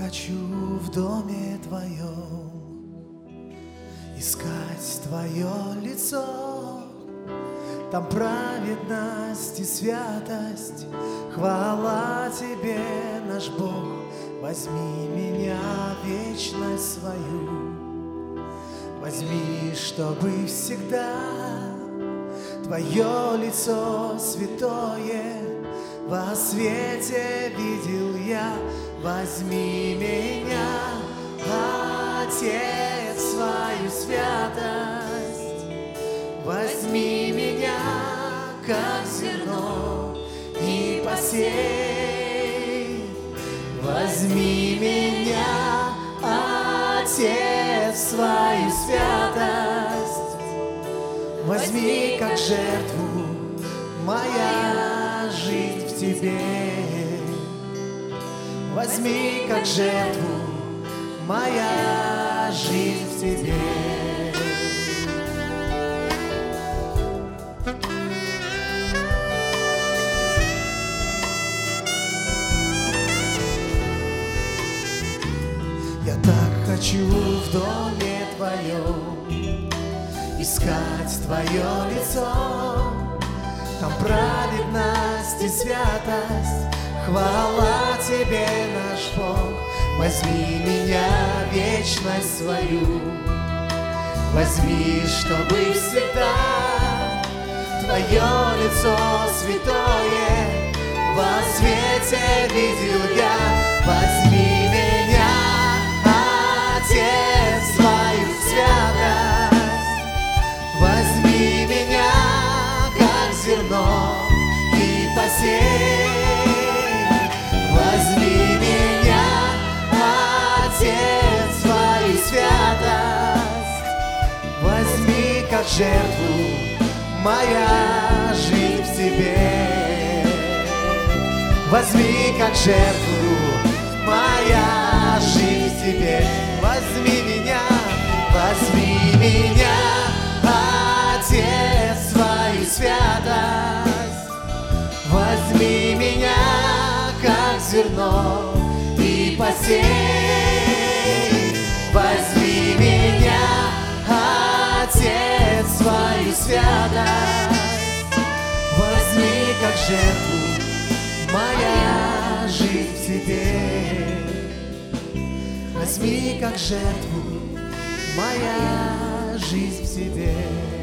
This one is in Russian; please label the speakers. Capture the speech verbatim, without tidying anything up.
Speaker 1: хочу в доме Твоем искать Твое лицо. Там праведность и святость, хвала Тебе, наш Бог. Возьми меня в вечность свою, возьми, чтобы всегда Твое лицо святое во свете видел я. Возьми меня, Отец, в свою святость, возьми меня, как зерно, и посей. Возьми меня, Отец, в свою святость, возьми, как жертву, моя жизнь в Тебе. Возьми, как жертву, моя жизнь в Тебе. Я так хочу в доме Твоем искать Твое лицо. Там праведность и святость, хвала Тебе, наш Бог. Возьми меня в вечность свою, возьми, чтобы всегда Твое лицо святое во свете видел я. Возьми меня, Отец, в свою святость, возьми меня, как зерно, и посей. Возьми меня, Отец, в свою святость, возьми, как жертву, моя жизнь в Тебе. Возьми, как жертву, моя жизнь в Тебе. Возьми меня, возьми меня, Отец, в свою святость, возьми меня, как зерно, и посей. Возьми меня, Отец, в свою святость, возьми, как жертву, моя жизнь в Тебе. Возьми, как жертву, моя жизнь в Тебе.